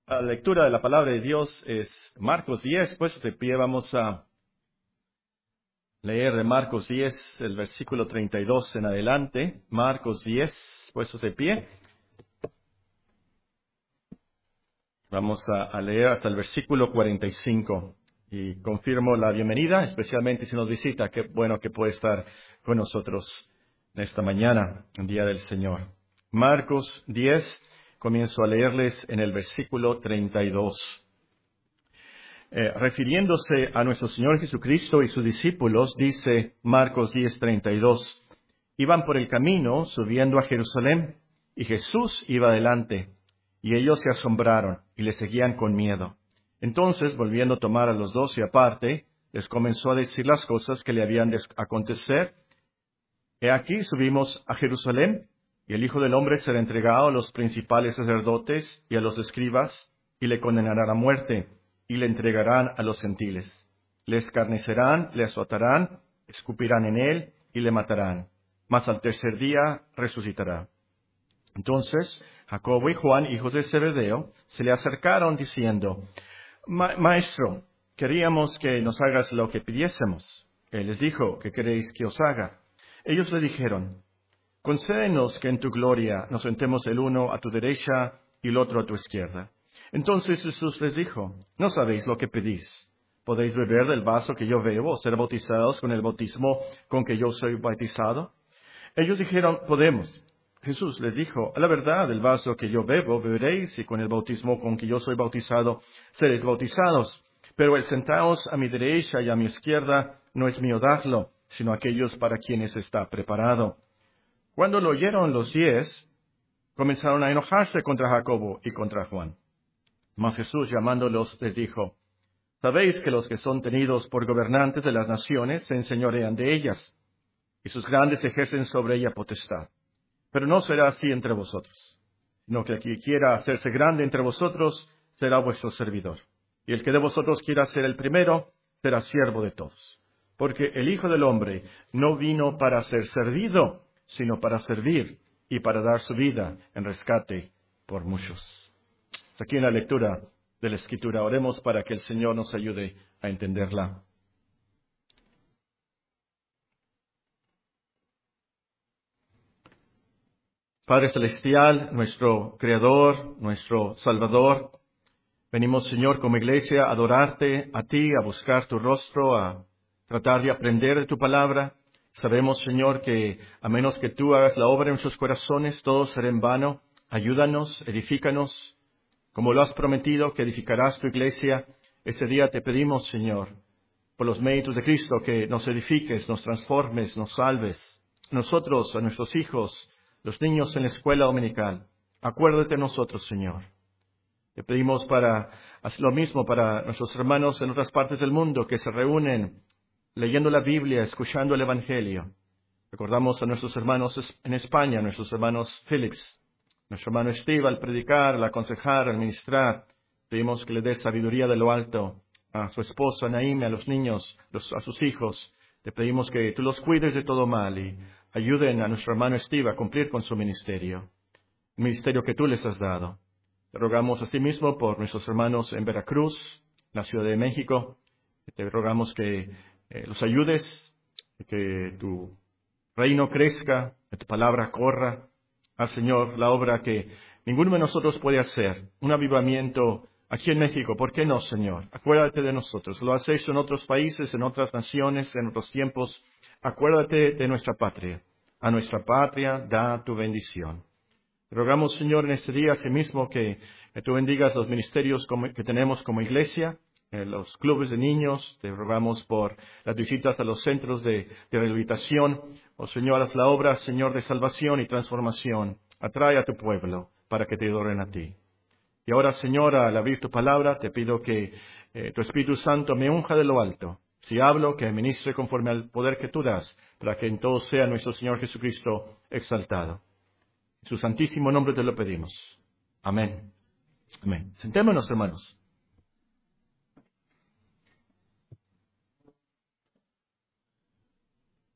La lectura de la palabra de Dios es Marcos 10, pues de pie vamos a leer de Marcos 10, el versículo 32 en adelante. Marcos 10, puestos de pie. Vamos a leer hasta el versículo 45 y confirmo la bienvenida, especialmente si nos visita. Qué bueno que puede estar con nosotros en esta mañana, en Día del Señor. Marcos 10, comienzo a leerles en el versículo 32. Refiriéndose a nuestro Señor Jesucristo y sus discípulos, dice Marcos 10:32, iban por el camino subiendo a Jerusalén, y Jesús iba adelante, y ellos se asombraron y le seguían con miedo. Entonces, volviendo a tomar a los 12 aparte, les comenzó a decir las cosas que le habían de acontecer. He aquí subimos a Jerusalén, y el Hijo del Hombre será entregado a los principales sacerdotes y a los escribas, y le condenarán a muerte, y le entregarán a los gentiles. Le escarnecerán, le azotarán, escupirán en él, y le matarán. Mas al tercer día resucitará. Entonces Jacobo y Juan, hijos de Zebedeo, se le acercaron diciendo, Maestro, queríamos que nos hagas lo que pidiésemos. Él les dijo, ¿qué queréis que os haga? Ellos le dijeron, concédenos que en tu gloria nos sentemos el uno a tu derecha y el otro a tu izquierda. Entonces Jesús les dijo, no sabéis lo que pedís. ¿Podéis beber del vaso que yo bebo o ser bautizados con el bautismo con que yo soy bautizado? Ellos dijeron, podemos. Jesús les dijo, a la verdad, del vaso que yo bebo beberéis y con el bautismo con que yo soy bautizado seréis bautizados. Pero el sentaos a mi derecha y a mi izquierda no es mío darlo, sino aquellos para quienes está preparado. Cuando lo oyeron los 10, comenzaron a enojarse contra Jacobo y contra Juan. Mas Jesús, llamándolos, les dijo, sabéis que los que son tenidos por gobernantes de las naciones se enseñorean de ellas, y sus grandes ejercen sobre ella potestad. Pero no será así entre vosotros, sino que el que quiera hacerse grande entre vosotros será vuestro servidor. Y el que de vosotros quiera ser el primero, será siervo de todos. Porque el Hijo del Hombre no vino para ser servido, sino para servir y para dar su vida en rescate por muchos. Hasta aquí en la lectura de la Escritura. Oremos para que el Señor nos ayude a entenderla. Padre Celestial, nuestro Creador, nuestro Salvador, venimos, Señor, como iglesia a adorarte a ti, a buscar tu rostro, a tratar de aprender de tu palabra. Sabemos, Señor, que a menos que tú hagas la obra en nuestros corazones, todo será en vano. Ayúdanos, edifícanos, como lo has prometido, que edificarás tu iglesia. Este día te pedimos, Señor, por los méritos de Cristo, que nos edifiques, nos transformes, nos salves. Nosotros, a nuestros hijos, los niños en la escuela dominical, acuérdate de nosotros, Señor. Te pedimos para hacer lo mismo para nuestros hermanos en otras partes del mundo que se reúnen leyendo la Biblia, escuchando el Evangelio. Recordamos a nuestros hermanos en España, nuestros hermanos Phillips, nuestro hermano Steve al predicar, al aconsejar, al ministrar. Pedimos que le dé sabiduría de lo alto a su esposa Naime, a los niños, a sus hijos. Te pedimos que tú los cuides de todo mal y ayuden a nuestro hermano Steve a cumplir con su ministerio, el ministerio que tú les has dado. Te rogamos asimismo por nuestros hermanos en Veracruz, la Ciudad de México. Te rogamos que los ayudes, que tu reino crezca, que tu palabra corra. Haz, Señor, la obra que ninguno de nosotros puede hacer, un avivamiento aquí en México. ¿Por qué no, Señor? Acuérdate de nosotros. Lo has hecho en otros países, en otras naciones, en otros tiempos. Acuérdate de nuestra patria. A nuestra patria da tu bendición. Te rogamos, Señor, en este día asimismo que tú bendigas los ministerios que tenemos como iglesia, los clubes de niños. Te rogamos por las visitas a los centros de rehabilitación. Oh, Señor, haz la obra, Señor, de salvación y transformación. Atrae a tu pueblo para que te adoren a ti. Y ahora, Señor, al abrir tu palabra, te pido que tu Espíritu Santo me unja de lo alto. Si hablo, que ministre conforme al poder que tú das, para que en todo sea nuestro Señor Jesucristo exaltado. En su santísimo nombre te lo pedimos. Amén. Amén. Sentémonos, hermanos.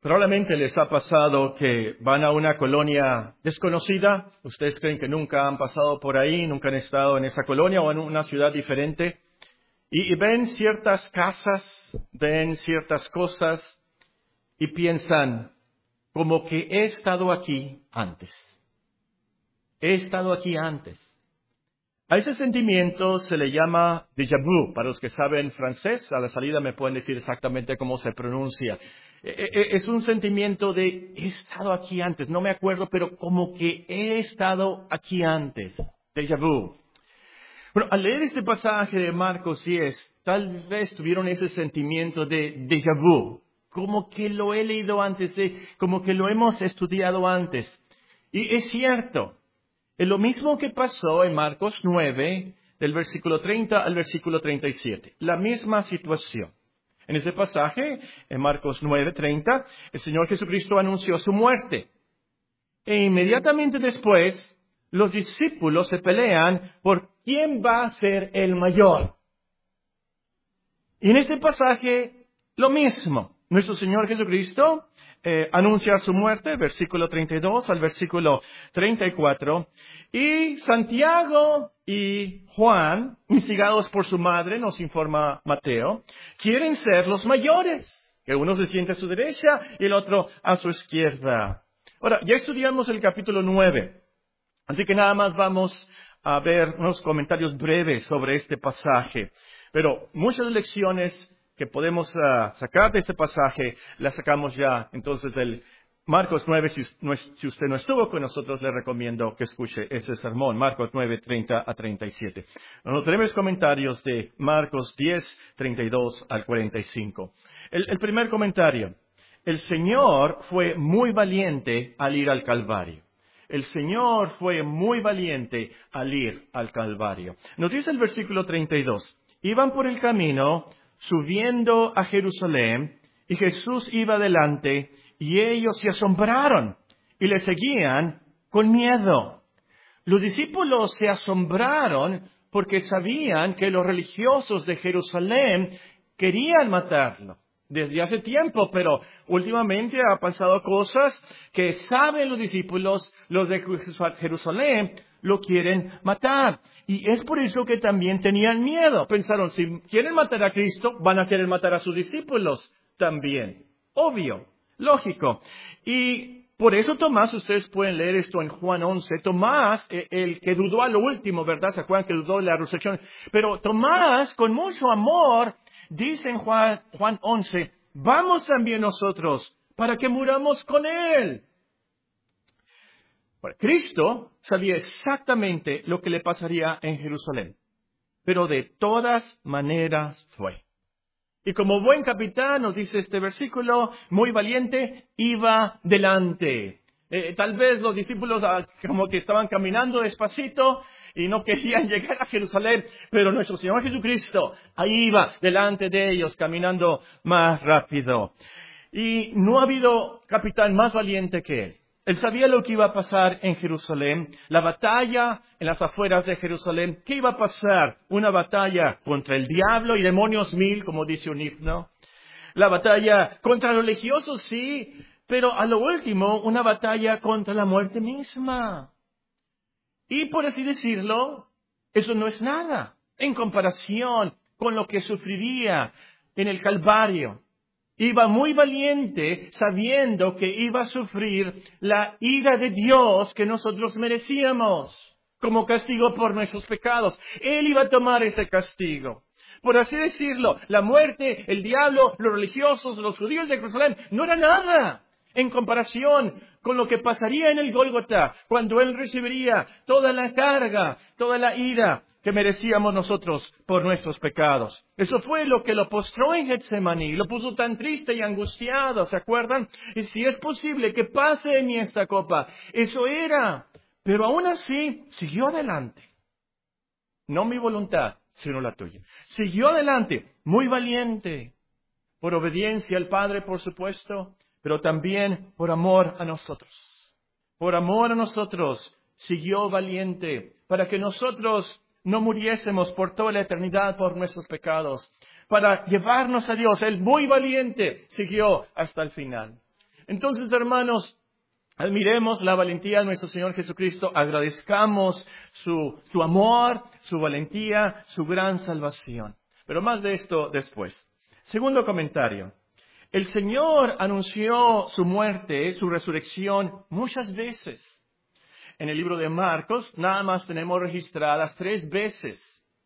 Probablemente les ha pasado que van a una colonia desconocida. Ustedes creen que nunca han pasado por ahí, nunca han estado en esa colonia o en una ciudad diferente. Y ven ciertas casas, ven ciertas cosas y piensan, como que he estado aquí antes. He estado aquí antes. A ese sentimiento se le llama déjà vu. Para los que saben francés, a la salida me pueden decir exactamente cómo se pronuncia. Es un sentimiento de he estado aquí antes. No me acuerdo, pero como que he estado aquí antes. Déjà vu. Bueno, al leer este pasaje de Marcos 10, tal vez tuvieron ese sentimiento de déjà vu. Como que lo he leído antes, como que lo hemos estudiado antes. Y es cierto. Es lo mismo que pasó en Marcos 9, del versículo 30 al versículo 37. La misma situación. En ese pasaje, en Marcos 9, 30, el Señor Jesucristo anunció su muerte. E inmediatamente después, los discípulos se pelean por quién va a ser el mayor. Y en este pasaje, lo mismo. Nuestro Señor Jesucristo anuncia su muerte, versículo 32 al versículo 34. Y Santiago y Juan, instigados por su madre, nos informa Mateo, quieren ser los mayores. Que uno se siente a su derecha y el otro a su izquierda. Ahora, ya estudiamos el capítulo 9. Así que nada más vamos a ver unos comentarios breves sobre este pasaje. Pero muchas lecciones que podemos sacar de este pasaje las sacamos ya entonces del Marcos 9. Si usted no estuvo con nosotros, le recomiendo que escuche ese sermón, Marcos 9, 30 a 37. Nos tenemos comentarios de Marcos 10, 32 al 45. El primer comentario. El Señor fue muy valiente al ir al Calvario. El Señor fue muy valiente al ir al Calvario. Nos dice el versículo 32. Iban por el camino, subiendo a Jerusalén, y Jesús iba delante, y ellos se asombraron, y le seguían con miedo. Los discípulos se asombraron porque sabían que los religiosos de Jerusalén querían matarlo desde hace tiempo, pero últimamente ha pasado cosas que saben los discípulos, los de Jerusalén, lo quieren matar. Y es por eso que también tenían miedo. Pensaron, si quieren matar a Cristo, van a querer matar a sus discípulos también. Obvio, lógico. Y por eso Tomás, ustedes pueden leer esto en Juan 11, Tomás, el que dudó a lo último, ¿verdad? ¿Se acuerdan que dudó de la resurrección? Pero Tomás, con mucho amor, dice en Juan 11, vamos también nosotros para que muramos con Él. Bueno, Cristo sabía exactamente lo que le pasaría en Jerusalén, pero de todas maneras fue. Y como buen capitán, nos dice este versículo, muy valiente, iba delante. Tal vez los discípulos como que estaban caminando despacito y no querían llegar a Jerusalén, pero nuestro Señor Jesucristo ahí iba delante de ellos, caminando más rápido. Y no ha habido capitán más valiente que él. Él sabía lo que iba a pasar en Jerusalén, la batalla en las afueras de Jerusalén. ¿Qué iba a pasar? Una batalla contra el diablo y demonios mil, como dice un himno. La batalla contra los religiosos, sí, pero a lo último, una batalla contra la muerte misma. Y por así decirlo, eso no es nada en comparación con lo que sufriría en el Calvario. Iba muy valiente sabiendo que iba a sufrir la ira de Dios que nosotros merecíamos como castigo por nuestros pecados. Él iba a tomar ese castigo. Por así decirlo, la muerte, el diablo, los religiosos, los judíos de Jerusalén, no era nada en comparación con lo que pasaría en el Gólgota, cuando Él recibiría toda la carga, toda la ira que merecíamos nosotros por nuestros pecados. Eso fue lo que lo postró en Getsemaní, lo puso tan triste y angustiado, ¿se acuerdan? Y si es posible que pase en mí esta copa, eso era. Pero aún así, siguió adelante. No mi voluntad, sino la tuya. Siguió adelante, muy valiente, por obediencia al Padre, por supuesto, pero también por amor a nosotros. Por amor a nosotros, siguió valiente, para que nosotros no muriésemos por toda la eternidad por nuestros pecados, para llevarnos a Dios. Él muy valiente siguió hasta el final. Entonces, hermanos, admiremos la valentía de nuestro Señor Jesucristo, agradezcamos su amor, su valentía, su gran salvación. Pero más de esto después. Segundo comentario. El Señor anunció su muerte, su resurrección muchas veces. En el libro de Marcos nada más tenemos registradas 3 veces.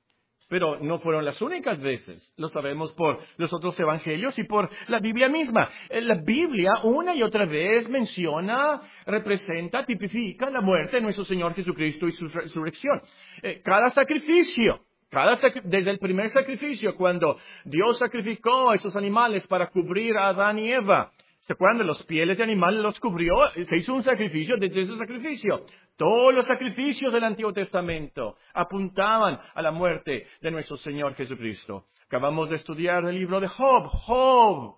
Pero no fueron las únicas veces. Lo sabemos por los otros evangelios y por la Biblia misma. La Biblia una y otra vez menciona, representa, tipifica la muerte de nuestro Señor Jesucristo y su resurrección. Cada sacrificio, desde el primer sacrificio, cuando Dios sacrificó a esos animales para cubrir a Adán y Eva, ¿se acuerdan de los pieles de animales los cubrió? Se hizo un sacrificio desde ese sacrificio. Todos los sacrificios del Antiguo Testamento apuntaban a la muerte de nuestro Señor Jesucristo. Acabamos de estudiar el libro de Job. Job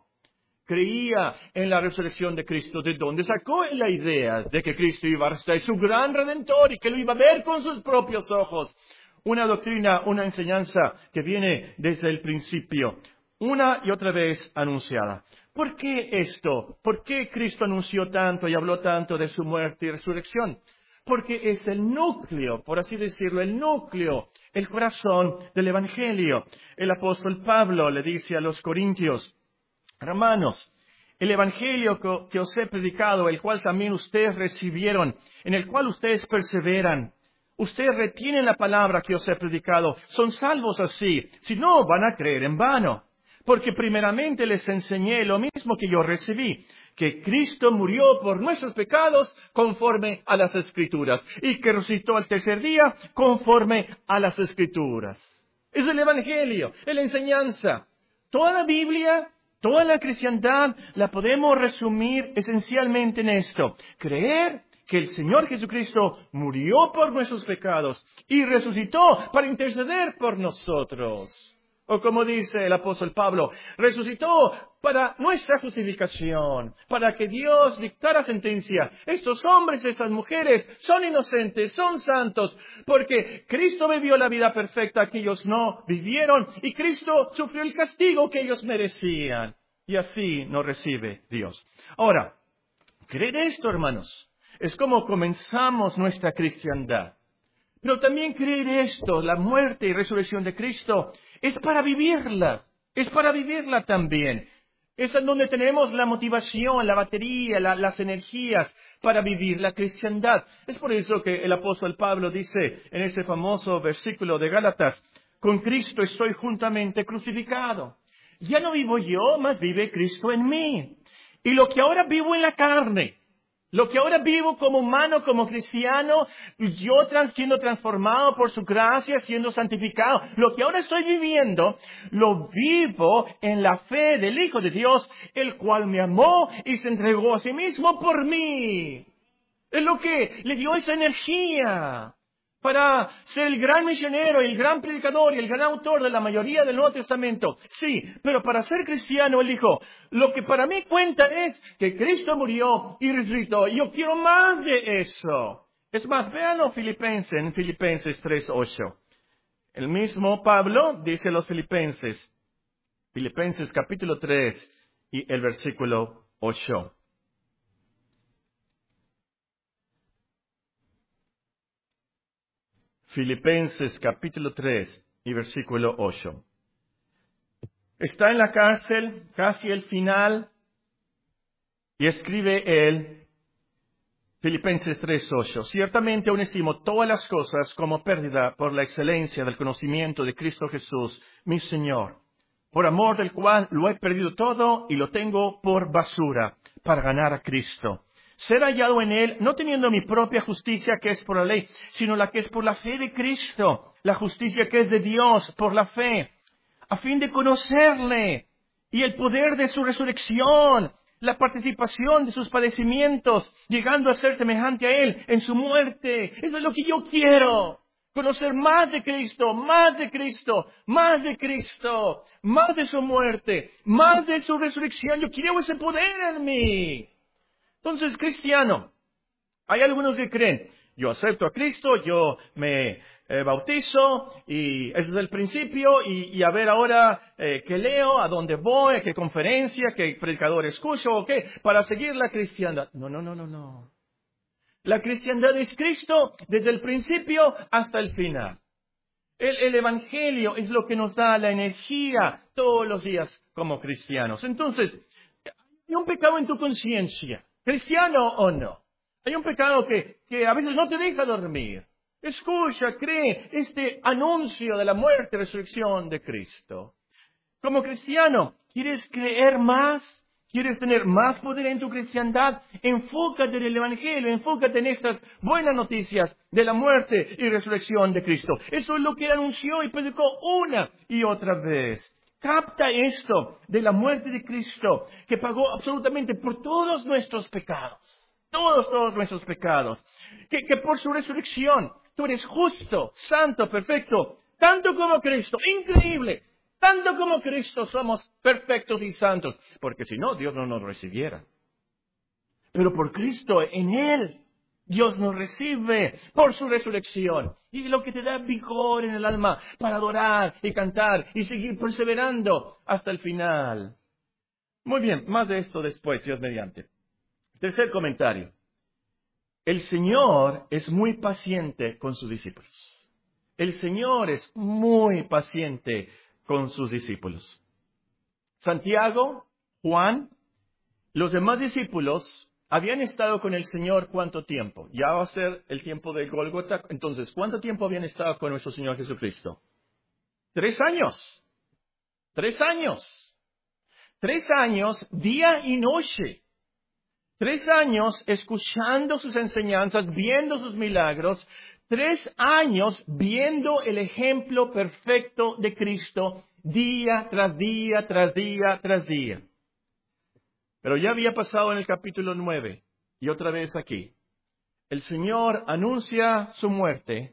creía en la resurrección de Cristo. ¿De dónde sacó la idea de que Cristo iba a ser su gran Redentor y que lo iba a ver con sus propios ojos? Una doctrina, una enseñanza que viene desde el principio, una y otra vez anunciada. ¿Por qué esto? ¿Por qué Cristo anunció tanto y habló tanto de su muerte y resurrección? Porque es el núcleo, por así decirlo, el núcleo, el corazón del Evangelio. El apóstol Pablo le dice a los corintios: hermanos, el Evangelio que os he predicado, el cual también ustedes recibieron, en el cual ustedes perseveran, ustedes retienen la palabra que os he predicado, son salvos así, si no van a creer en vano. Porque primeramente les enseñé lo mismo que yo recibí, que Cristo murió por nuestros pecados conforme a las Escrituras, y que resucitó al tercer día conforme a las Escrituras. Es el Evangelio, es la enseñanza. Toda la Biblia, toda la cristiandad la podemos resumir esencialmente en esto: creer que el Señor Jesucristo murió por nuestros pecados y resucitó para interceder por nosotros. O como dice el apóstol Pablo, resucitó para nuestra justificación, para que Dios dictara sentencia. Estos hombres, estas mujeres son inocentes, son santos, porque Cristo vivió la vida perfecta que ellos no vivieron y Cristo sufrió el castigo que ellos merecían. Y así nos recibe Dios. Ahora, creer esto, hermanos, es como comenzamos nuestra cristiandad. Pero también creer esto, la muerte y resurrección de Cristo, es para vivirla también. Es en donde tenemos la motivación, la batería, las energías para vivir la cristiandad. Es por eso que el apóstol Pablo dice en ese famoso versículo de Gálatas: con Cristo estoy juntamente crucificado. Ya no vivo yo, mas vive Cristo en mí. Y lo que ahora vivo en la carne, lo que ahora vivo como humano, como cristiano, yo siendo transformado por su gracia, siendo santificado, lo que ahora estoy viviendo, lo vivo en la fe del Hijo de Dios, el cual me amó y se entregó a sí mismo por mí. Es lo que le dio esa energía para ser el gran misionero, el gran predicador y el gran autor de la mayoría del Nuevo Testamento. Sí, pero para ser cristiano, él dijo: lo que para mí cuenta es que Cristo murió y resucitó. Y yo quiero más de eso. Es más, véanlo en Filipenses 3:8. El mismo Pablo dice a los Filipenses capítulo 3 y el versículo 8. Filipenses capítulo 3 y versículo 8. Está en la cárcel, casi el final, y escribe él, Filipenses 3:8: ciertamente aún estimo todas las cosas como pérdida por la excelencia del conocimiento de Cristo Jesús, mi Señor, por amor del cual lo he perdido todo y lo tengo por basura para ganar a Cristo. Ser hallado en Él, no teniendo mi propia justicia que es por la ley, sino la que es por la fe de Cristo, la justicia que es de Dios por la fe, a fin de conocerle y el poder de su resurrección, la participación de sus padecimientos, llegando a ser semejante a Él en su muerte. Eso es lo que yo quiero. Conocer más de Cristo, más de Cristo, más de Cristo, más de su muerte, más de su resurrección. Yo quiero ese poder en mí. Entonces, cristiano, hay algunos que creen: yo acepto a Cristo, yo me bautizo, y eso es el principio, y a ver ahora qué leo, a dónde voy, a qué conferencia, qué predicador escucho, o qué, para seguir la cristiandad. No, no, no, no, no. La cristiandad es Cristo desde el principio hasta el final. El Evangelio es lo que nos da la energía todos los días como cristianos. Entonces, hay un pecado en tu conciencia, cristiano o no. Hay un pecado que a veces no te deja dormir. Escucha, cree este anuncio de la muerte y resurrección de Cristo. Como cristiano, ¿quieres creer más? ¿Quieres tener más poder en tu cristiandad? Enfócate en el Evangelio, enfócate en estas buenas noticias de la muerte y resurrección de Cristo. Eso es lo que él anunció y predicó una y otra vez. Capta esto de la muerte de Cristo, que pagó absolutamente por todos nuestros pecados. Todos nuestros pecados. Que por su resurrección tú eres justo, santo, perfecto, tanto como Cristo. Increíble. Tanto como Cristo somos perfectos y santos, porque si no, Dios no nos recibiera. Pero por Cristo, en Él, Dios nos recibe por su resurrección. Y es lo que te da vigor en el alma para adorar y cantar y seguir perseverando hasta el final. Muy bien, más de esto después, Dios mediante. Tercer comentario. El Señor es muy paciente con sus discípulos. El Señor es muy paciente con sus discípulos. Santiago, Juan, los demás discípulos habían estado con el Señor ¿cuánto tiempo? Ya va a ser el tiempo de Gólgota. Entonces, ¿cuánto tiempo habían estado con nuestro Señor Jesucristo? 3 años. 3 años. 3 años, día y noche. 3 años escuchando sus enseñanzas, viendo sus milagros. 3 años viendo el ejemplo perfecto de Cristo día tras día, tras día, tras día. Pero ya había pasado en el capítulo 9 y otra vez aquí. El Señor anuncia su muerte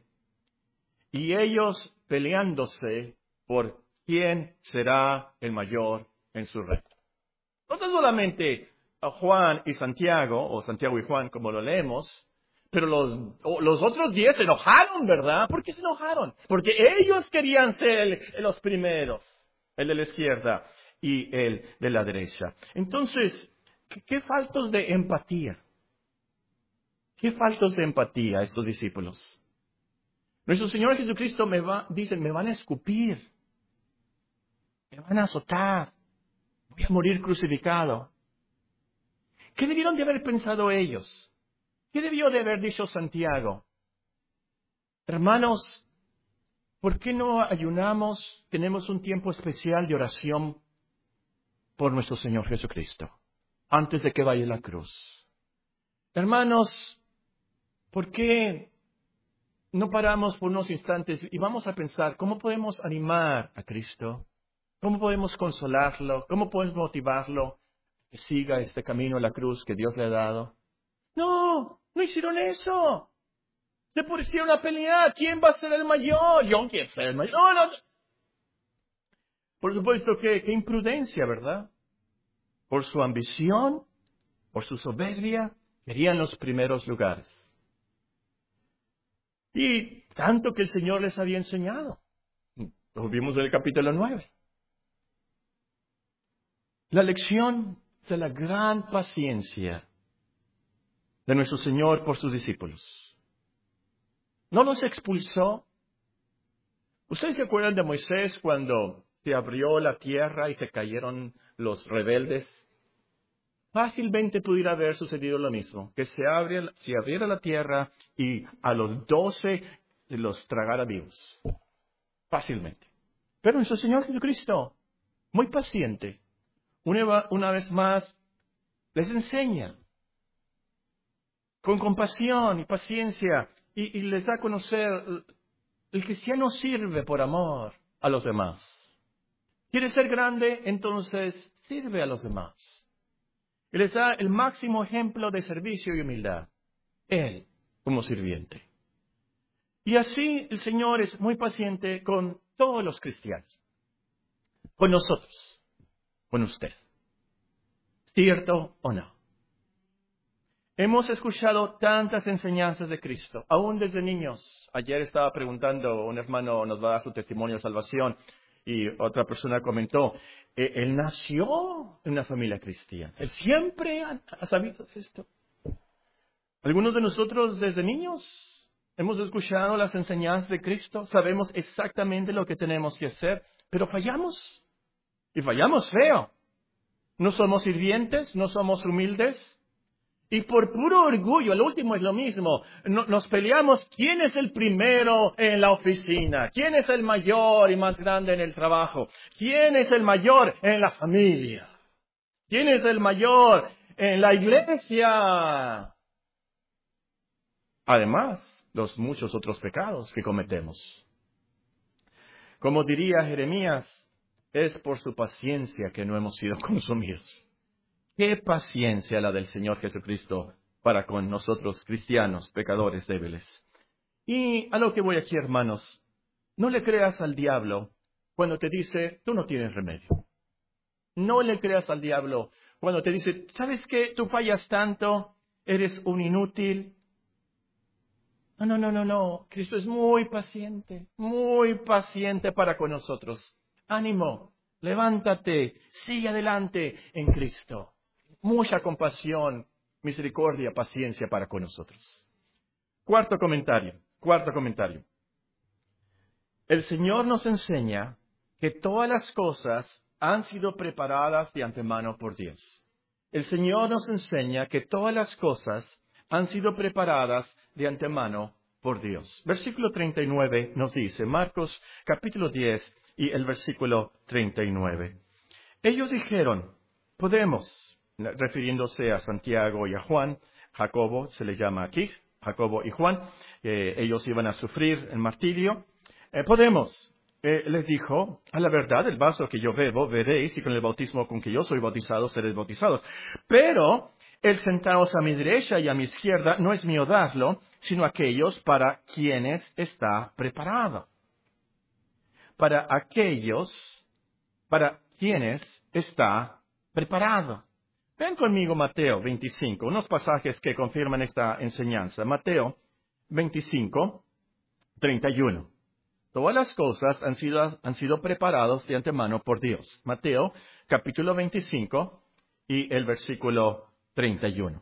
y ellos peleándose por quién será el mayor en su reino. No tan solamente a Juan y Santiago, o Santiago y Juan como lo leemos, pero los otros 10 se enojaron, ¿verdad? ¿Por qué se enojaron? Porque ellos querían ser los primeros, el de la izquierda y el de la derecha. Entonces, ¿qué faltos de empatía? ¿Qué faltos de empatía estos discípulos? Nuestro Señor Jesucristo dice, me van a escupir, me van a azotar, voy a morir crucificado. ¿Qué debieron de haber pensado ellos? ¿Qué debió de haber dicho Santiago? Hermanos, ¿por qué no ayunamos? Tenemos un tiempo especial de oración por nuestro Señor Jesucristo, antes de que vaya a la cruz. Hermanos, ¿por qué no paramos por unos instantes y vamos a pensar cómo podemos animar a Cristo? ¿Cómo podemos consolarlo? ¿Cómo podemos motivarlo que siga este camino a la cruz que Dios le ha dado? No hicieron eso. Se pusieron a pelear. ¿Quién va a ser el mayor? Yo quiero ser el mayor. No. Por supuesto que qué imprudencia, ¿verdad? Por su ambición, por su soberbia, querían los primeros lugares. Y tanto que el Señor les había enseñado. Lo vimos en el capítulo 9. La lección de la gran paciencia de nuestro Señor por sus discípulos. ¿No los expulsó? ¿Ustedes se acuerdan de Moisés cuando se abrió la tierra y se cayeron los rebeldes? Fácilmente pudiera haber sucedido lo mismo, que se abriera la tierra y a los 12 los tragara vivos. Fácilmente. Pero nuestro Señor Jesucristo, muy paciente, una vez más, les enseña con compasión y paciencia y les da a conocer, el cristiano sirve por amor a los demás. ¿Quiere ser grande? Entonces sirve a los demás. Y les da el máximo ejemplo de servicio y humildad. Él como sirviente. Y así el Señor es muy paciente con todos los cristianos. Con nosotros. Con usted. ¿Cierto o no? Hemos escuchado tantas enseñanzas de Cristo, aún desde niños. Ayer estaba preguntando, un hermano nos va a dar su testimonio de salvación, y otra persona comentó, él nació en una familia cristiana. Él siempre ha sabido esto. Algunos de nosotros desde niños hemos escuchado las enseñanzas de Cristo, sabemos exactamente lo que tenemos que hacer, pero fallamos. Y fallamos feo. No somos sirvientes, no somos humildes. Y por puro orgullo, el último es lo mismo, nos peleamos quién es el primero en la oficina, quién es el mayor y más grande en el trabajo, quién es el mayor en la familia, quién es el mayor en la iglesia. Además, los muchos otros pecados que cometemos. Como diría Jeremías, es por su paciencia que no hemos sido consumidos. Qué paciencia la del Señor Jesucristo para con nosotros cristianos, pecadores débiles. Y a lo que voy aquí, hermanos, no le creas al diablo cuando te dice, tú no tienes remedio. No le creas al diablo cuando te dice, ¿sabes qué? Tú fallas tanto, eres un inútil. No. Cristo es muy paciente para con nosotros. Ánimo, levántate, sigue adelante en Cristo. Mucha compasión, misericordia, paciencia para con nosotros. Cuarto comentario. El Señor nos enseña que todas las cosas han sido preparadas de antemano por Dios. El Señor nos enseña que todas las cosas han sido preparadas de antemano por Dios. Versículo 39 nos dice, Marcos capítulo 10 y el versículo 39. Ellos dijeron, podemos, refiriéndose a Santiago y a Juan, Jacobo se le llama aquí, Jacobo y Juan, ellos iban a sufrir el martirio. Les dijo, a la verdad, el vaso que yo bebo, veréis, y con el bautismo con que yo soy bautizado, seréis bautizados. Pero el sentaros a mi derecha y a mi izquierda no es mío darlo, sino aquellos para quienes está preparado. Para quienes está preparado. Ven conmigo Mateo 25, unos pasajes que confirman esta enseñanza. Mateo 25, 31. Todas las cosas han sido preparadas de antemano por Dios. Mateo capítulo 25 y el versículo 31.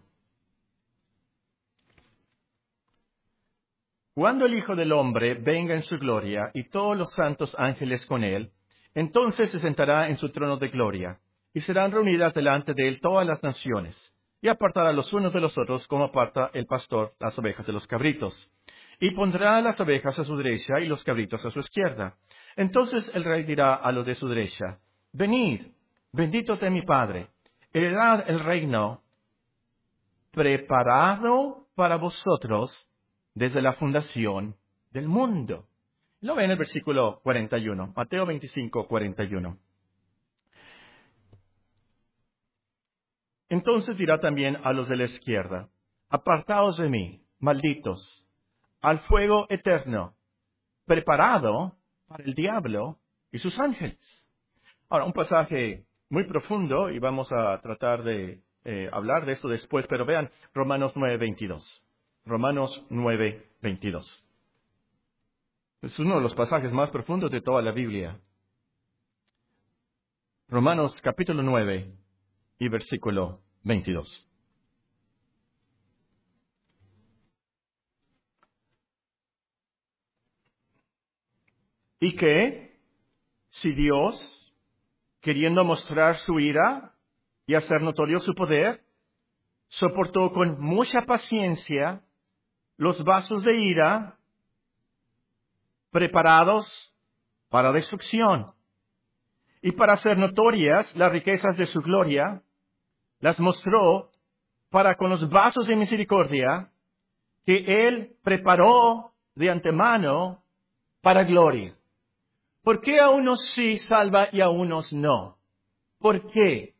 Cuando el Hijo del Hombre venga en su gloria y todos los santos ángeles con él, entonces se sentará en su trono de gloria, y serán reunidas delante de él todas las naciones, y apartará los unos de los otros como aparta el pastor las ovejas de los cabritos. Y pondrá las ovejas a su derecha y los cabritos a su izquierda. Entonces el rey dirá a los de su derecha, venid, benditos de mi Padre, heredad el reino preparado para vosotros desde la fundación del mundo. Lo ve en el versículo 41, Mateo 25, 41. Entonces dirá también a los de la izquierda, apartaos de mí, malditos, al fuego eterno, preparado para el diablo y sus ángeles. Ahora, un pasaje muy profundo, y vamos a tratar de hablar de esto después, pero vean Romanos 9:22. Romanos 9:22. Es uno de los pasajes más profundos de toda la Biblia. Romanos capítulo 9 y versículo 22. Y que, si Dios, queriendo mostrar su ira y hacer notorio su poder, soportó con mucha paciencia los vasos de ira preparados para destrucción, y para hacer notorias las riquezas de su gloria, las mostró para con los vasos de misericordia que Él preparó de antemano para gloria. ¿Por qué a unos sí salva y a unos no? ¿Por qué?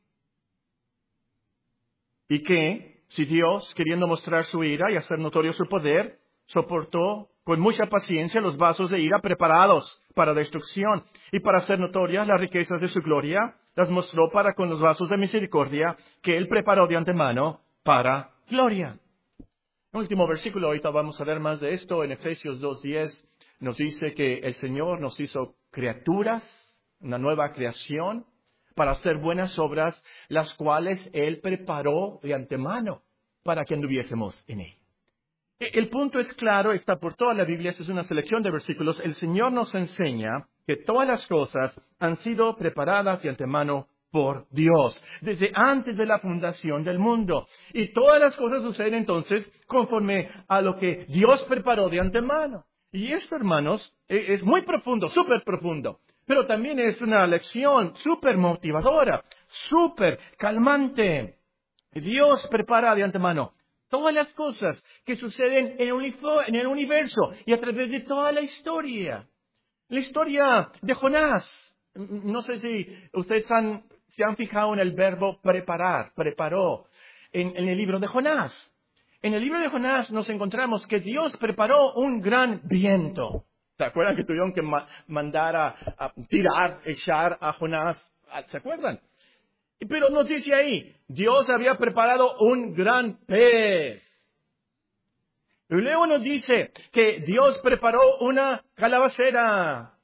Y que, si Dios, queriendo mostrar su ira y hacer notorio su poder, soportó con mucha paciencia los vasos de ira preparados para destrucción, y para hacer notorias las riquezas de su gloria, las mostró para con los vasos de misericordia que Él preparó de antemano para gloria. El último versículo, ahorita vamos a ver más de esto, en Efesios 2:10 nos dice que el Señor nos hizo criaturas, una nueva creación, para hacer buenas obras, las cuales Él preparó de antemano para que anduviésemos en Él. El punto es claro, está por toda la Biblia, esta es una selección de versículos. El Señor nos enseña que todas las cosas han sido preparadas de antemano por Dios, desde antes de la fundación del mundo. Y todas las cosas suceden entonces conforme a lo que Dios preparó de antemano. Y esto, hermanos, es muy profundo, súper profundo. Pero también es una lección súper motivadora, súper calmante. Dios prepara de antemano todas las cosas que suceden en el universo y a través de toda la historia. La historia de Jonás. No sé si ustedes se han fijado en el verbo preparar, preparó, en el libro de Jonás. En el libro de Jonás nos encontramos que Dios preparó un gran viento. ¿Se acuerdan que tuvieron que mandar a tirar, echar a Jonás? ¿Se acuerdan? Pero nos dice ahí, Dios había preparado un gran pez. Y luego nos dice que Dios preparó una calabacera.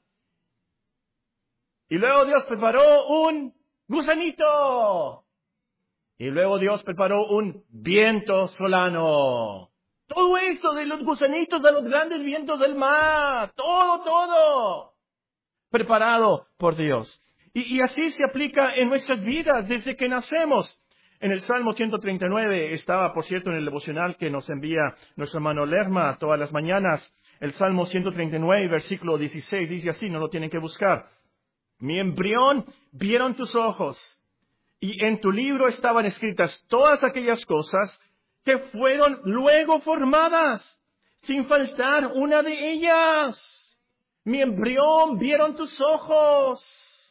Y luego Dios preparó un gusanito. Y luego Dios preparó un viento solano. Todo esto de los gusanitos, de los grandes vientos del mar. Todo. Preparado por Dios. Y así se aplica en nuestras vidas desde que nacemos. En el Salmo 139, estaba, por cierto, en el devocional que nos envía nuestro hermano Lerma todas las mañanas. El Salmo 139, versículo 16, dice así, no lo tienen que buscar. Mi embrión vieron tus ojos, y en tu libro estaban escritas todas aquellas cosas que fueron luego formadas, sin faltar una de ellas. Mi embrión vieron tus ojos.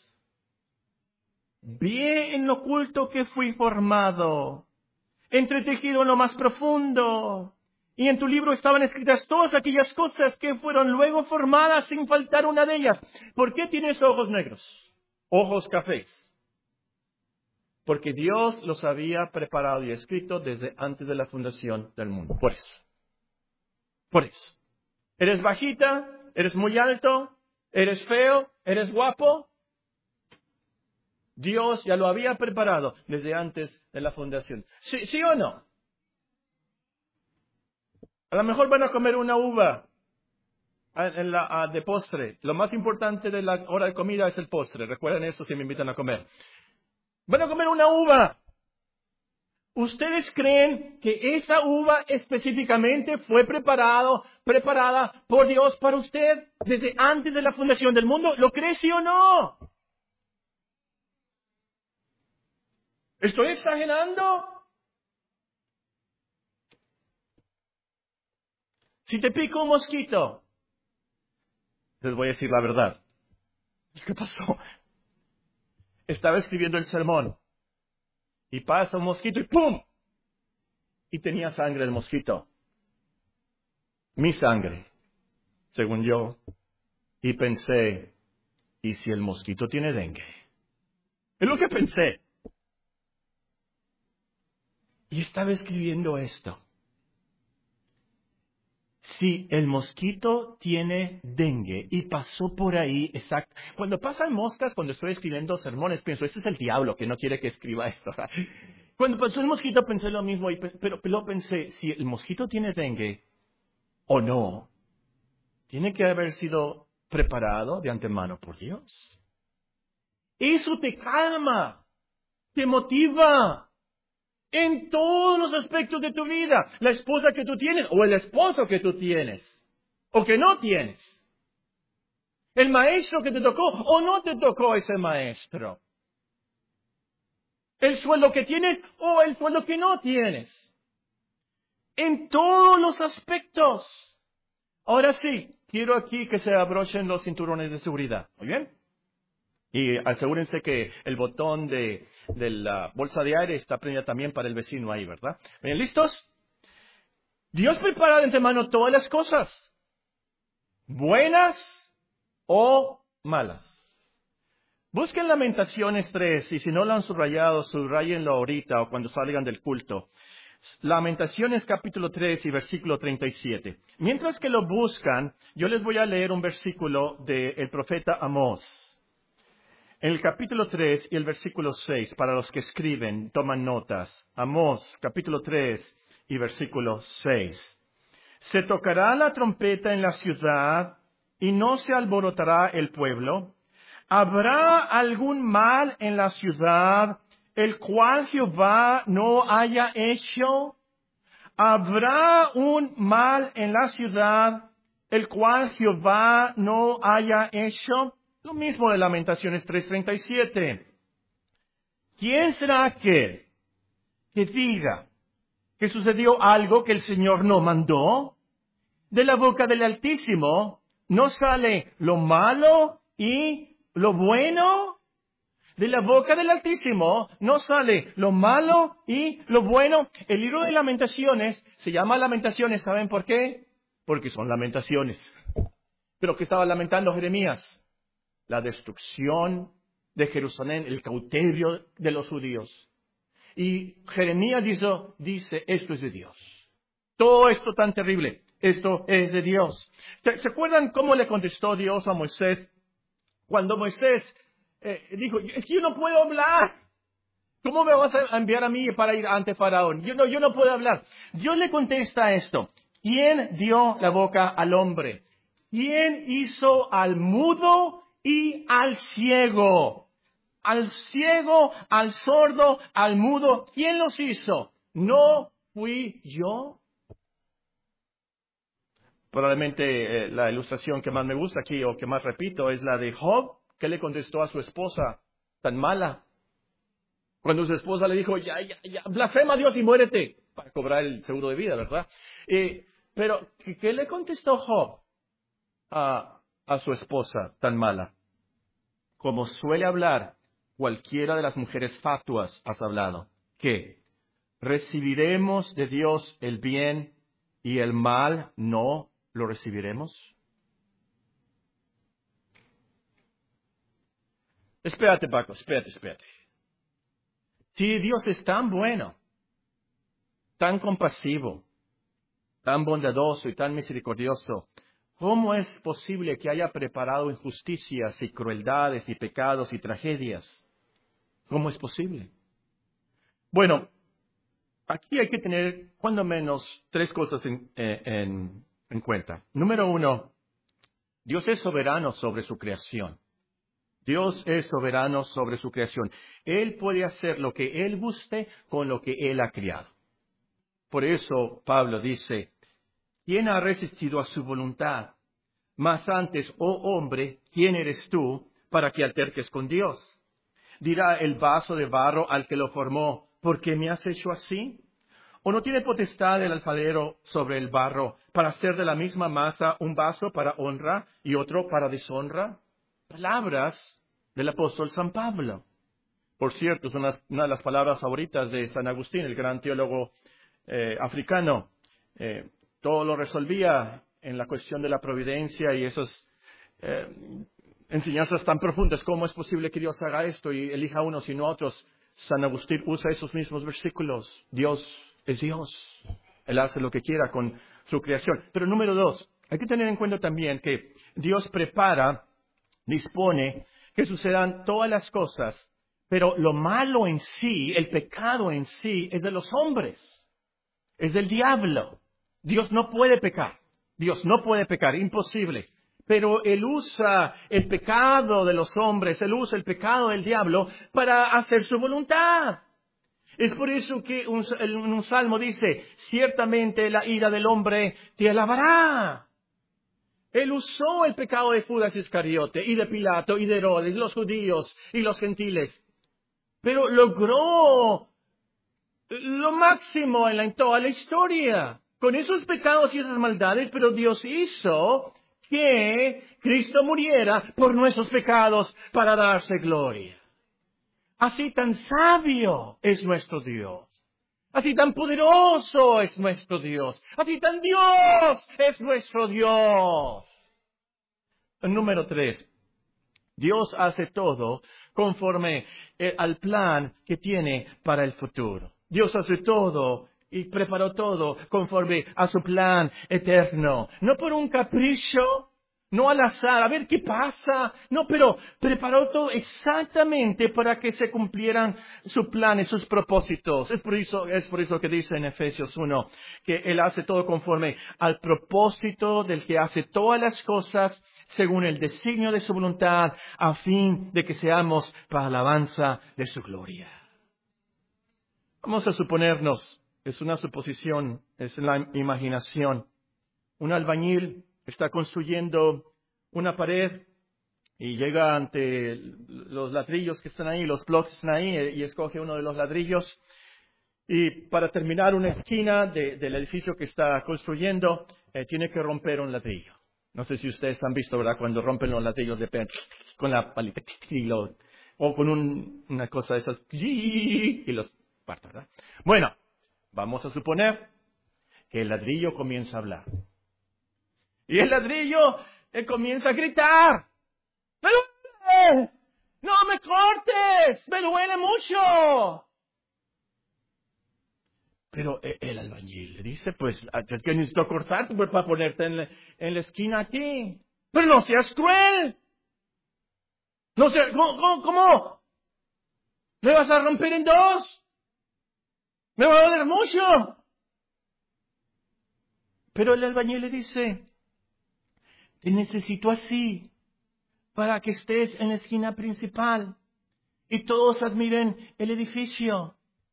Vi en lo oculto que fui formado, entretejido en lo más profundo. Y en tu libro estaban escritas todas aquellas cosas que fueron luego formadas sin faltar una de ellas. ¿Por qué tienes ojos negros? Ojos cafés. Porque Dios los había preparado y escrito desde antes de la fundación del mundo. Por eso. Por eso. ¿Eres bajita? ¿Eres muy alto? ¿Eres feo? ¿Eres guapo? Dios ya lo había preparado desde antes de la fundación. ¿Sí o no? A lo mejor van a comer una uva de postre. Lo más importante de la hora de comida es el postre. Recuerden eso si me invitan a comer. Van a comer una uva. ¿Ustedes creen que esa uva específicamente fue preparada por Dios para usted desde antes de la fundación del mundo? ¿Lo cree sí o no? ¿Estoy exagerando? Si te pica un mosquito, les voy a decir la verdad. ¿Qué pasó? Estaba escribiendo el sermón y pasa un mosquito y ¡pum! Y tenía sangre el mosquito. Mi sangre, según yo. Y pensé, ¿y si el mosquito tiene dengue? Es lo que pensé. Y estaba escribiendo esto. Si el mosquito tiene dengue y pasó por ahí, exacto. Cuando pasan moscas, cuando estoy escribiendo sermones, pienso, este es el diablo que no quiere que escriba esto. Cuando pasó el mosquito pensé lo mismo, pero lo pensé, si el mosquito tiene dengue o no, tiene que haber sido preparado de antemano por Dios. Eso te calma, te motiva. En todos los aspectos de tu vida, la esposa que tú tienes o el esposo que tú tienes o que no tienes, el maestro que te tocó o no te tocó ese maestro, el sueldo que tienes o el sueldo que no tienes, en todos los aspectos. Ahora sí, quiero aquí que se abrochen los cinturones de seguridad, ¿muy bien? Y asegúrense que el botón de la bolsa de aire está prendida también para el vecino ahí, ¿verdad? ¿Bien, listos? Dios prepara de antemano todas las cosas, buenas o malas. Busquen Lamentaciones 3, y si no lo han subrayado, subrayenlo ahorita o cuando salgan del culto. Lamentaciones capítulo 3 y versículo 37. Mientras que lo buscan, yo les voy a leer un versículo del profeta Amós. En el capítulo 3 y el versículo 6, para los que escriben, toman notas. Amós, capítulo 3 y versículo 6. Se tocará la trompeta en la ciudad y no se alborotará el pueblo. ¿Habrá algún mal en la ciudad, el cual Jehová no haya hecho? ¿Habrá un mal en la ciudad, el cual Jehová no haya hecho? Lo mismo de Lamentaciones 3:37. ¿Quién será aquel que diga que sucedió algo que el Señor no mandó? De la boca del Altísimo no sale lo malo y lo bueno. De la boca del Altísimo no sale lo malo y lo bueno. El libro de Lamentaciones se llama Lamentaciones, ¿saben por qué? Porque son lamentaciones. Pero ¿qué estaba lamentando Jeremías? La destrucción de Jerusalén, el cautiverio de los judíos. Y Jeremías dice, esto es de Dios. Todo esto tan terrible, esto es de Dios. ¿Se acuerdan cómo le contestó Dios a Moisés? Cuando Moisés dijo, es que yo no puedo hablar. ¿Cómo me vas a enviar a mí para ir ante Faraón? Yo no puedo hablar. Dios le contesta esto. ¿Quién dio la boca al hombre? ¿Quién hizo al mudo y al ciego? Al ciego, al sordo, al mudo. ¿Quién los hizo? ¿No fui yo? Probablemente la ilustración que más me gusta aquí, o que más repito, es la de Job, que le contestó a su esposa tan mala. Cuando su esposa le dijo, ya, blasfema a Dios y muérete, para cobrar el seguro de vida, ¿verdad? Pero, ¿qué le contestó Job a su esposa tan mala? Como suele hablar cualquiera de las mujeres fatuas, has hablado, que recibiremos de Dios el bien y el mal no lo recibiremos. Espérate, Paco, espérate. Si Dios es tan bueno, tan compasivo, tan bondadoso y tan misericordioso, ¿cómo es posible que haya preparado injusticias y crueldades y pecados y tragedias? ¿Cómo es posible? Bueno, aquí hay que tener cuando menos tres cosas en cuenta. Número uno, Dios es soberano sobre su creación. Dios es soberano sobre su creación. Él puede hacer lo que Él guste con lo que Él ha creado. Por eso Pablo dice, ¿quién ha resistido a su voluntad? Mas antes, oh hombre, ¿quién eres tú para que alterques con Dios? Dirá el vaso de barro al que lo formó, ¿por qué me has hecho así? ¿O no tiene potestad el alfarero sobre el barro para hacer de la misma masa un vaso para honra y otro para deshonra? Palabras del apóstol San Pablo. Por cierto, es una de las palabras favoritas de San Agustín, el gran teólogo africano. Todo lo resolvía en la cuestión de la providencia y esas enseñanzas tan profundas. ¿Cómo es posible que Dios haga esto y elija a unos y no a otros? San Agustín usa esos mismos versículos. Dios es Dios. Él hace lo que quiera con su creación. Pero número dos, hay que tener en cuenta también que Dios dispone que sucedan todas las cosas, pero lo malo en sí, el pecado en sí, es de los hombres, es del diablo. Dios no puede pecar, imposible. Pero Él usa el pecado de los hombres, Él usa el pecado del diablo para hacer su voluntad. Es por eso que en un salmo dice, ciertamente la ira del hombre te alabará. Él usó el pecado de Judas Iscariote y de Pilato y de Herodes, los judíos y los gentiles. Pero logró lo máximo en toda la historia. Con esos pecados y esas maldades, pero Dios hizo que Cristo muriera por nuestros pecados para darse gloria. Así tan sabio es nuestro Dios. Así tan poderoso es nuestro Dios. Así tan Dios es nuestro Dios. Número 3. Dios hace todo conforme al plan que tiene para el futuro. Dios hace todo y preparó todo conforme a su plan eterno. No por un capricho, no al azar, a ver qué pasa. No, pero preparó todo exactamente para que se cumplieran su plan y sus propósitos. Es por eso que dice en Efesios 1 que Él hace todo conforme al propósito del que hace todas las cosas según el designio de su voluntad, a fin de que seamos para alabanza de su gloria. Vamos a suponernos, es una suposición, es la imaginación. Un albañil está construyendo una pared y llega ante los ladrillos que están ahí, los blocks que están ahí, y escoge uno de los ladrillos. Y para terminar una esquina del edificio que está construyendo, tiene que romper un ladrillo. No sé si ustedes han visto, ¿verdad? Cuando rompen los ladrillos de con la palita o con una cosa de esas y los parten, ¿verdad? Bueno, vamos a suponer que el ladrillo comienza a hablar. Y el ladrillo comienza a gritar. ¡Me duele! ¡No me cortes! ¡Me duele mucho! Pero el albañil le dice, pues, es que necesito cortarte para ponerte en la esquina aquí. Pero no seas cruel. No seas, ¿cómo? ¿Me vas a romper en dos? ¿Me va a doler mucho? Pero el albañil le dice, te necesito así, para que estés en la esquina principal y todos admiren el edificio.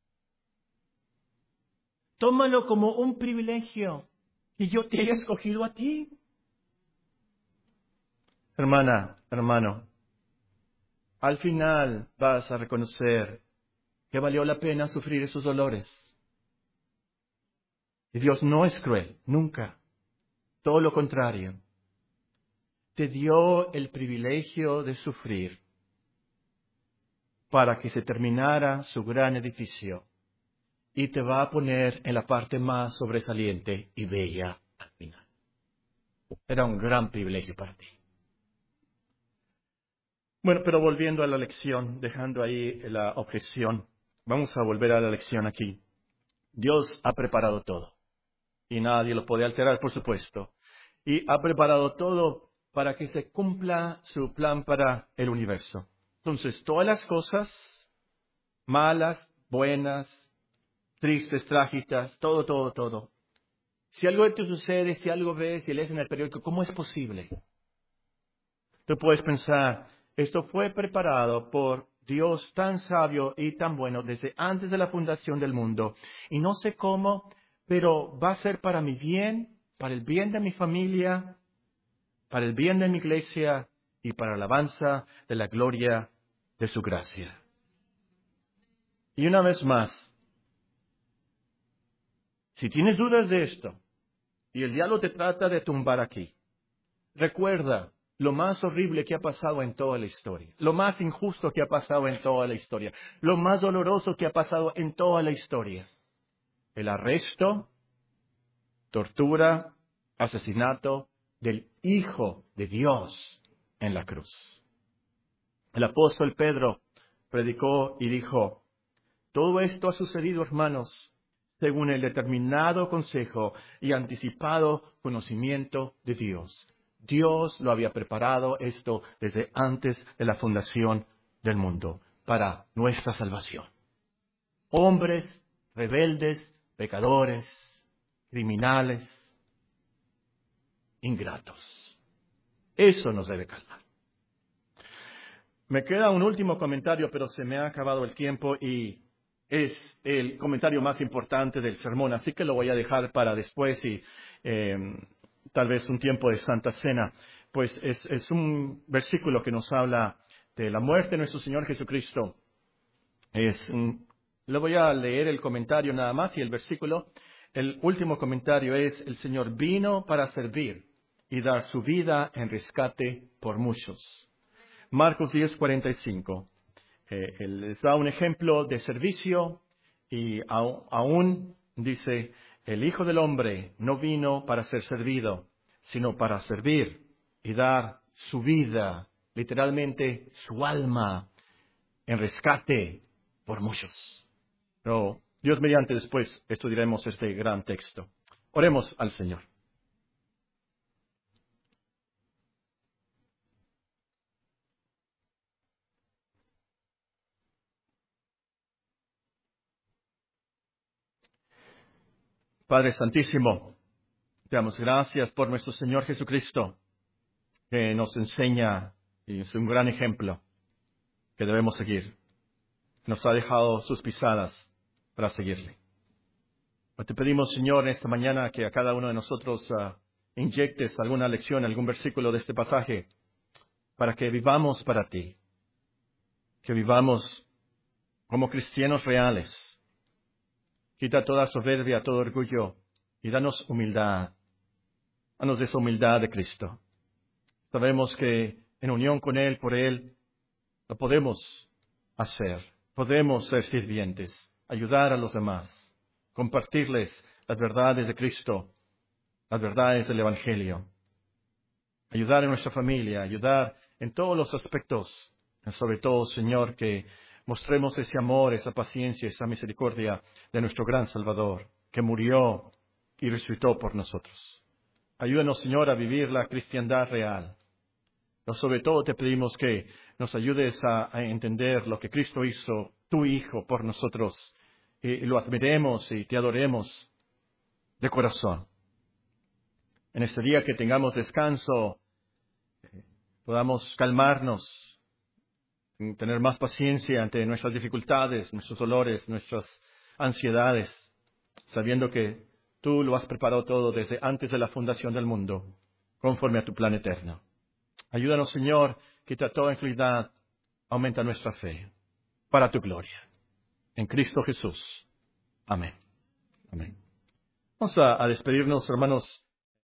Tómalo como un privilegio que yo te haya escogido a ti. Hermana, hermano, al final vas a reconocer que valió la pena sufrir esos dolores. Y Dios no es cruel, nunca. Todo lo contrario. Te dio el privilegio de sufrir para que se terminara su gran edificio. Y te va a poner en la parte más sobresaliente y bella al final. Era un gran privilegio para ti. Bueno, pero volviendo a la lección, dejando ahí la objeción, vamos a volver a la lección aquí. Dios ha preparado todo. Y nadie lo puede alterar, por supuesto. Y ha preparado todo para que se cumpla su plan para el universo. Entonces, todas las cosas, malas, buenas, tristes, trágicas, todo. Si algo te sucede, si algo ves, si lees en el periódico, ¿cómo es posible? Tú puedes pensar, esto fue preparado por Dios tan sabio y tan bueno desde antes de la fundación del mundo. Y no sé cómo, pero va a ser para mi bien, para el bien de mi familia, para el bien de mi iglesia y para la alabanza de la gloria de su gracia. Y una vez más, si tienes dudas de esto y el diablo te trata de tumbar aquí, recuerda lo más horrible que ha pasado en toda la historia, lo más injusto que ha pasado en toda la historia, lo más doloroso que ha pasado en toda la historia. El arresto, tortura, asesinato del Hijo de Dios en la cruz. El apóstol Pedro predicó y dijo, todo esto ha sucedido, hermanos, según el determinado consejo y anticipado conocimiento de Dios. Dios lo había preparado esto desde antes de la fundación del mundo para nuestra salvación. Hombres rebeldes, pecadores, criminales, ingratos. Eso nos debe calmar. Me queda un último comentario, pero se me ha acabado el tiempo y es el comentario más importante del sermón, así que lo voy a dejar para después y tal vez un tiempo de Santa Cena. Pues es un versículo que nos habla de la muerte de nuestro Señor Jesucristo. Le voy a leer el comentario nada más y el versículo. El último comentario es, el Señor vino para servir y dar su vida en rescate por muchos. Marcos 10:45. Él les da un ejemplo de servicio y aún dice, el Hijo del Hombre no vino para ser servido, sino para servir y dar su vida, literalmente su alma, en rescate por muchos. Pero Dios mediante, después estudiaremos este gran texto. Oremos al Señor. Padre Santísimo, te damos gracias por nuestro Señor Jesucristo, que nos enseña y es un gran ejemplo que debemos seguir. Nos ha dejado sus pisadas para seguirle. Te pedimos, Señor, en esta mañana que a cada uno de nosotros inyectes alguna lección, algún versículo de este pasaje, para que vivamos para ti, que vivamos como cristianos reales. Quita toda soberbia, todo orgullo y danos humildad. Danos de esa humildad de Cristo. Sabemos que en unión con Él, por Él, lo podemos hacer. Podemos ser sirvientes, ayudar a los demás, compartirles las verdades de Cristo, las verdades del Evangelio. Ayudar en nuestra familia, ayudar en todos los aspectos. Sobre todo, Señor, que mostremos ese amor, esa paciencia, esa misericordia de nuestro gran Salvador, que murió y resucitó por nosotros. Ayúdanos, Señor, a vivir la cristiandad real. Pero sobre todo te pedimos que nos ayudes a entender lo que Cristo hizo, tu Hijo, por nosotros, y lo admiremos y te adoremos de corazón. En este día que tengamos descanso, podamos calmarnos, tener más paciencia ante nuestras dificultades, nuestros dolores, nuestras ansiedades, sabiendo que tú lo has preparado todo desde antes de la fundación del mundo, conforme a tu plan eterno. Ayúdanos, Señor, quita toda incredulidad, aumenta nuestra fe, para tu gloria. En Cristo Jesús. Amén. Amén. Vamos a despedirnos, hermanos.